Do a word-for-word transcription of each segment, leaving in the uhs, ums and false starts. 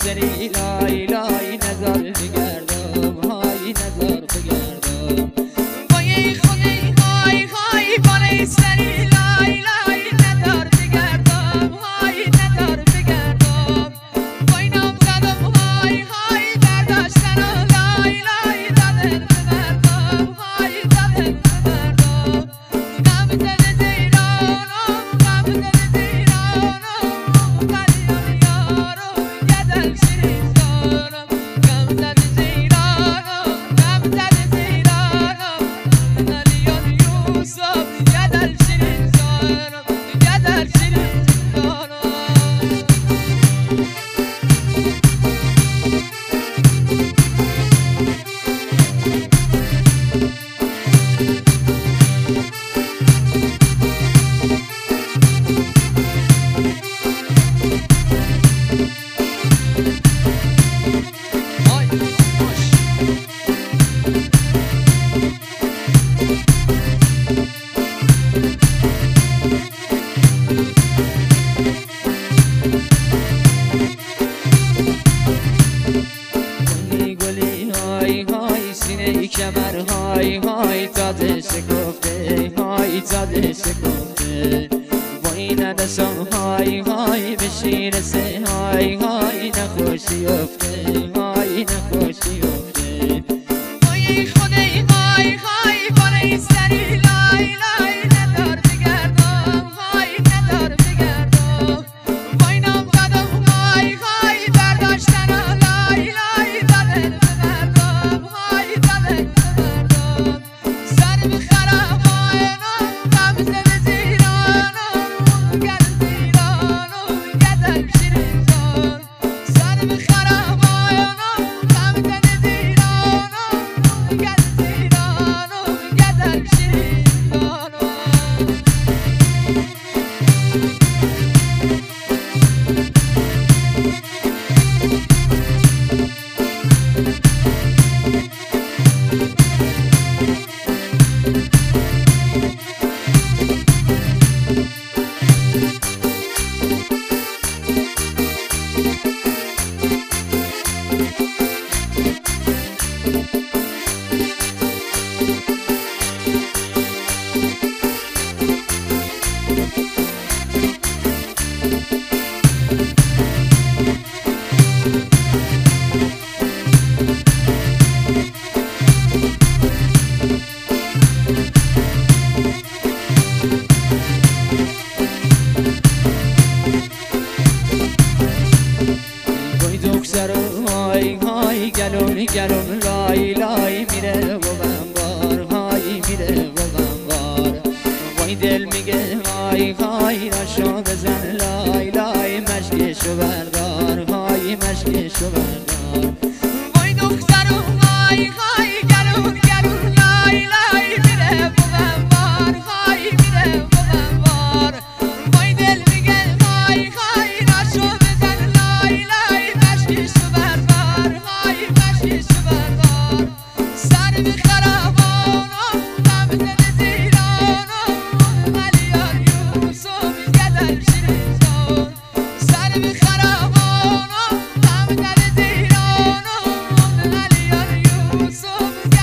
سری لای لای نظر بگردم های نظر بگردم وای خودی های های بالای سری لای لای نظر بگردم های نظر بگردم وای نام زدم های های برداشتن لای لای دادن ببردم های دادن ببردم غم زده زیرانم غم زده زیرانم قلیان یارم گدل شیرین جانم غم زده زیرانم غم زده زیرانم قلیان یوسف گدل شیرین جانم گدل شیرین جانم کمر های های تازه شکفته های تازه شکفته وای ندستم های های به شیر سه های های نخوشی افته های نخوشی افته وای خودی های های بالای سری لای لای ندار بگردم های ندار بگردم وای نام قدم های های برداشتن لای لای دادن ببردم های دادن ببردم سر بخرمانم غم زده زیرانم گل زیرانم گدل شیرین جان سر بخرمانم غم زده زیرانم گل زیرانم گدل شیرین جانم های های گلوم گلوم لای لای میره و بمبار های میره و بمبار وای دل میگه های های راشو بزن لای لای مشکشو بردار های مشکشو بردار وای دخترم های های گلوم گلوم لای لای میره و بمبار های میره و بمبار وای دل میگه های های راشو بزن لای لای مشکشو بردار های مشکشو بردار سر بخرمانم غم زده زیرانم قلیان یوسف گدل شیرین جان سر بخرمانم غم زده زیرانم قلیان یوسف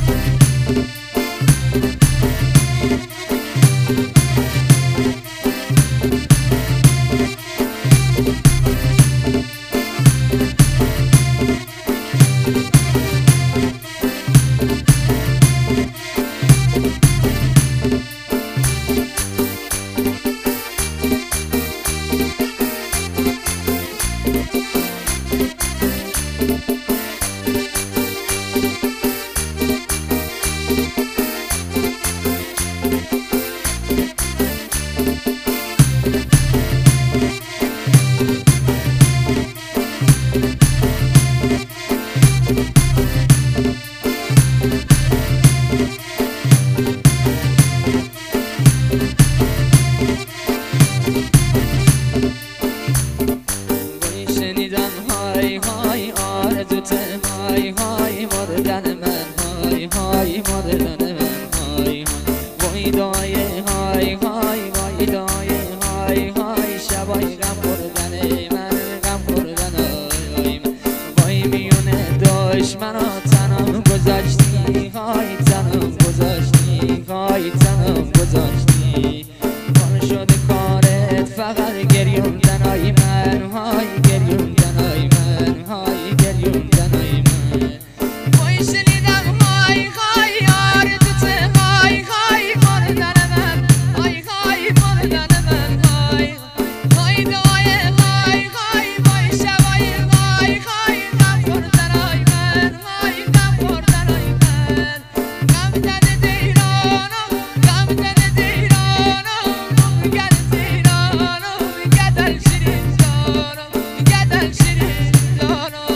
دشمنا تنم گذاشتی های تنم گذاشتی های تنم گذاشتی کار شده کارت فقط گریوندن های من های گریوندن های من های گریوندن های من وای شنیدم های های یار دوته های های مردن من های های مردن من های های دای های های وای شبای های های غم خوردن های من های غم خوردن های من غم زده دیرانم غم زده دیرانم گل دیرانم گدل شیرین جانم گدل شیرین جانم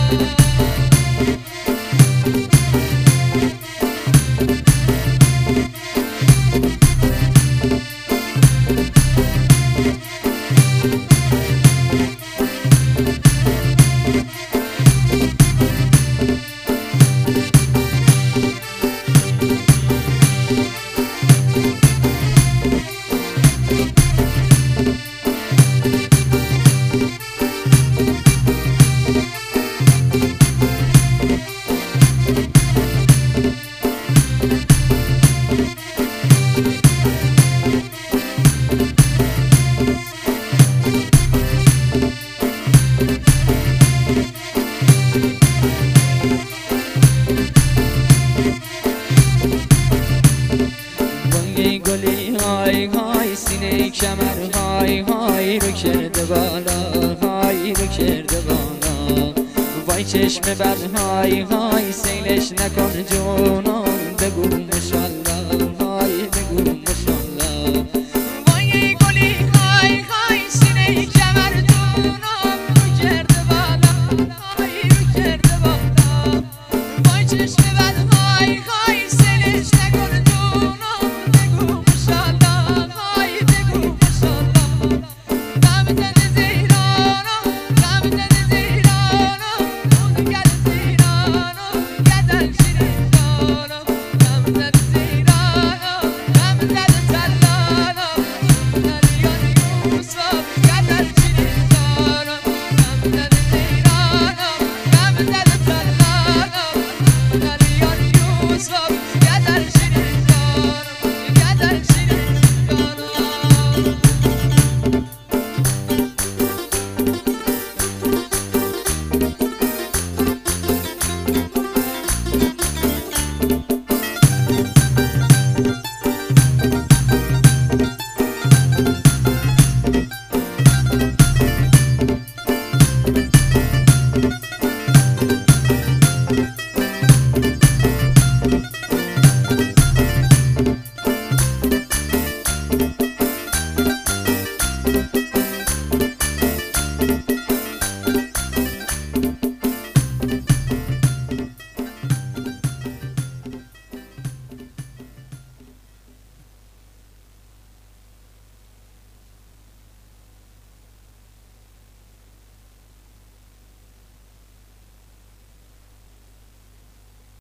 گلی های های سینه کمر های های رو کرده بالا های رو کرده بالا وای چشم بد های های سیلش نکن جونم بگو نشان